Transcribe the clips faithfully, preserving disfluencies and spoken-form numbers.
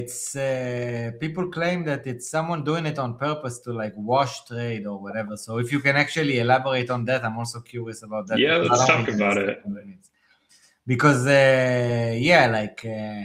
it's uh, people claim that it's someone doing it on purpose to like wash trade or whatever. So if you can actually elaborate on that, I'm also curious about that. Yeah, Because let's I don't talk about it. Because uh, yeah, like uh,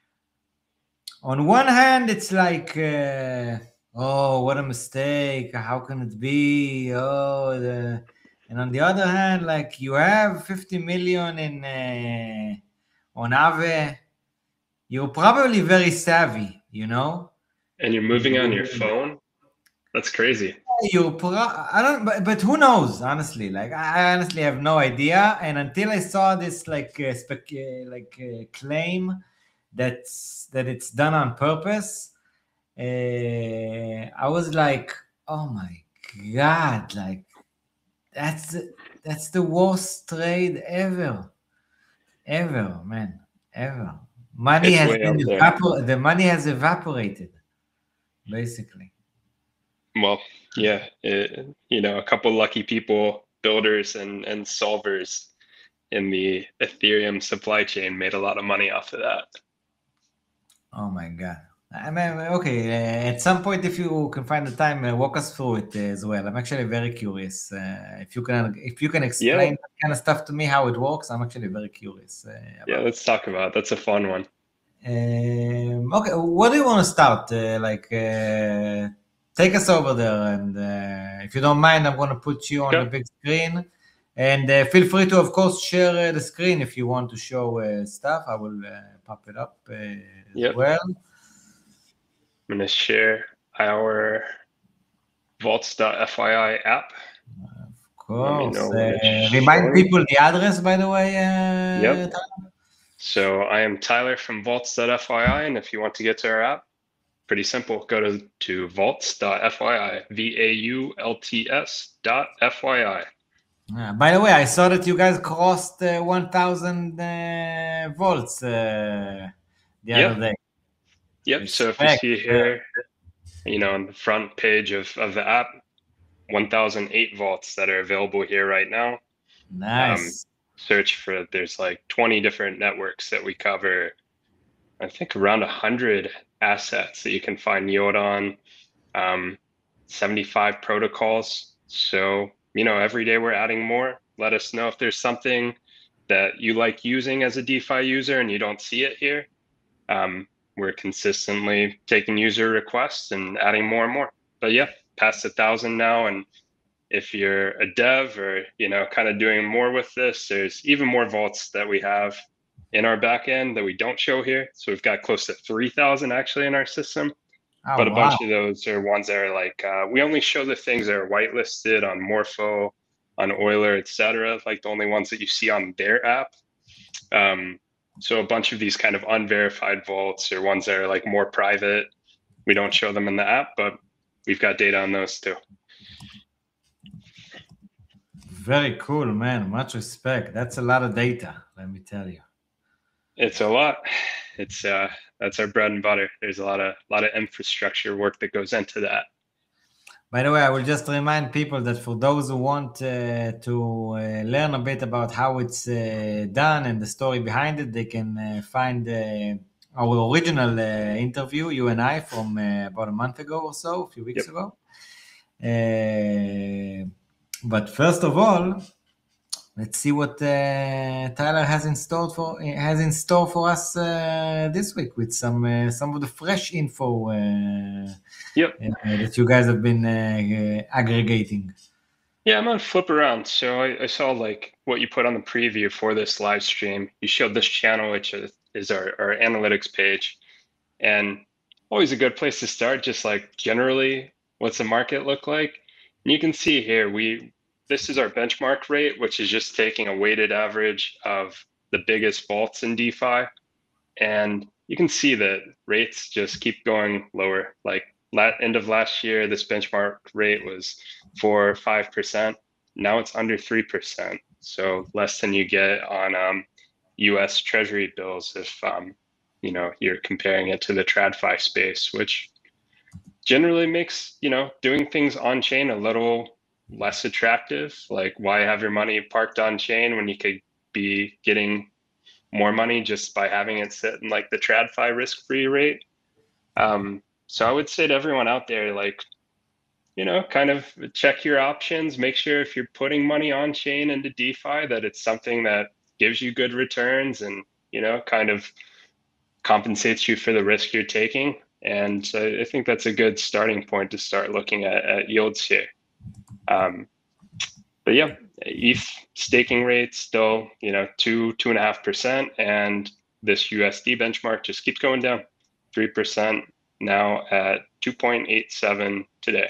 on one hand, it's like, uh, oh, what a mistake! How can it be? Oh, the... and on the other hand, like you have fifty million in uh, on Aave, you're probably very savvy, you know. And you're moving on your phone. That's crazy. You pro- I don't, but, but who knows? Honestly, like I honestly have no idea. And until I saw this, like uh, spec, uh, like uh, claim that's that it's done on purpose, uh, I was like, oh my god, like that's that's the worst trade ever, ever, man, ever. Money It's has way been out there. evapor- the money has evaporated, basically. Well, yeah, it, you know, a couple lucky people, builders and and solvers in the Ethereum supply chain made a lot of money off of that. Oh my god. I mean, okay. Uh, at some point, if you can find the time, uh, walk us through it uh, as well. I'm actually very curious. Uh, if you can, if you can explain Yeah, that kind of stuff to me, how it works, I'm actually very curious. Uh, yeah, about let's talk about it. That's a fun one. Um, okay, what do you want to start? Uh, like, uh, take us over there, and uh, if you don't mind, I'm going to put you on Okay. the big screen, and uh, feel free to, of course, share uh, the screen if you want to show uh, stuff. I will uh, pop it up uh, as Yep. well. I'm going to share our vaults.fyi app. Of course. Uh, remind people the address, by the way. Uh, yep. So I am Tyler from vaults.fyi, and if you want to get to our app, pretty simple. Go to, to vaults.fyi, V A U L T S dot F Y I. Uh, by the way, I saw that you guys crossed uh, one thousand uh, volts uh, the Yep. other day. Yep. Respect. So if you see here, you know, on the front page of, of the app, one thousand eight vaults that are available here right now. Nice. Um, search for, there's like twenty different networks that we cover. I think around one hundred assets that you can find yield on, um, seventy-five protocols. So, you know, every day we're adding more. Let us know if there's something that you like using as a DeFi user and you don't see it here. Um, we're consistently taking user requests and adding more and more. But yeah, past a thousand now. And if you're a dev or, you know, kind of doing more with this, there's even more vaults that we have in our backend that we don't show here. So we've got close to three thousand actually in our system. Oh, but a wow. bunch of those are ones that are like, uh, we only show the things that are whitelisted on Morpho, on Euler, et cetera, like the only ones that you see on their app. Um, so a bunch of these kind of unverified vaults or ones that are like more private, we don't show them in the app, but we've got data on those too. Very cool, man. Much respect. That's a lot of data, let me tell you. It's a lot. It's uh, that's our bread and butter. There's a lot of lot of infrastructure work that goes into that. By the way, I will just remind people that for those who want uh, to uh, learn a bit about how it's uh, done and the story behind it, they can uh, find uh, our original uh, interview, you and I, from uh, about a month ago or so, a few weeks yep. ago. Uh, but first of all, let's see what uh, Tyler has in store for has in store for us uh, this week with some uh, some of the fresh info uh, yep. uh, that you guys have been uh, aggregating. Yeah, I'm gonna flip around. So I, I saw like what you put on the preview for this live stream. You showed this channel, which is our, our analytics page, and always a good place to start. Just like generally, what's the market look like? And you can see here we. This is our benchmark rate, which is just taking a weighted average of the biggest vaults in DeFi. And you can see that rates just keep going lower. Like end of last year, this benchmark rate was four or five percent. Now it's under three percent. So less than you get on um, U S Treasury bills if um, you know you're comparing it to the TradFi space, which generally makes you know doing things on chain a little less attractive. Like, why have your money parked on chain when you could be getting more money just by having it sit in like the TradFi risk-free rate? Um, so I would say to everyone out there, like, you know, kind of check your options, make sure if you're putting money on chain into DeFi that it's something that gives you good returns and, you know, kind of compensates you for the risk you're taking. And so I think that's a good starting point to start looking at, at yields here. Um, but yeah, E T H staking rate still, you know, two, two and a half percent. And this U S D benchmark just keeps going down, three percent now at two point eight seven today.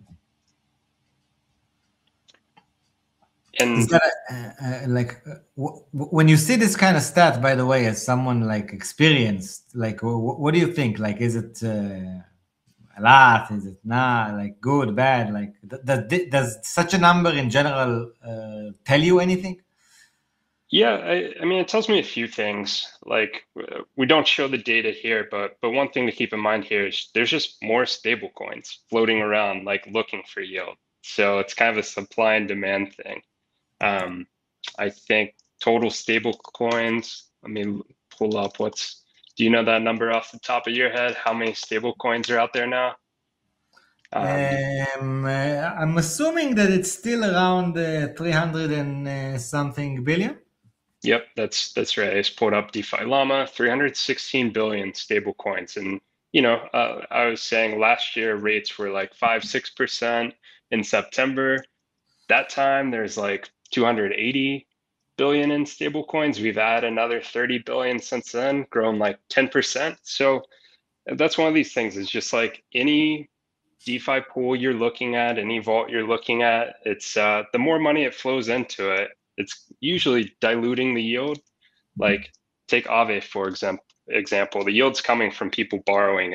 And Is that uh, uh, like uh, w- w- when you see this kind of stat, by the way, as someone like experienced, like w- what do you think? Like, is it uh, a lot? Is it not? Like good, bad? Like th- does does such a number in general uh, tell you anything? yeah, I, I mean, it tells me a few things. Like we don't show the data here, but but one thing to keep in mind here is there's just more stable coins floating around, like looking for yield. So it's kind of a supply and demand thing. Um, I think total stable coins, let me pull up what's, do you know that number off the top of your head? How many stable coins are out there now? Um, Um, uh, I'm assuming that it's still around uh, three hundred and uh, something billion. yep, that's that's right. I just pulled up DeFi Llama, three hundred sixteen billion stable coins. And, you know, uh, I was saying last year rates were like five, six percent in September. That time there's like two hundred eighty billion in stable coins. We've added another thirty billion since then, grown like ten percent. So that's one of these things. It's just like any DeFi pool you're looking at, any vault you're looking at, it's uh, the more money it flows into it, it's usually diluting the yield. Like take Aave, for example, example, the yield's coming from people borrowing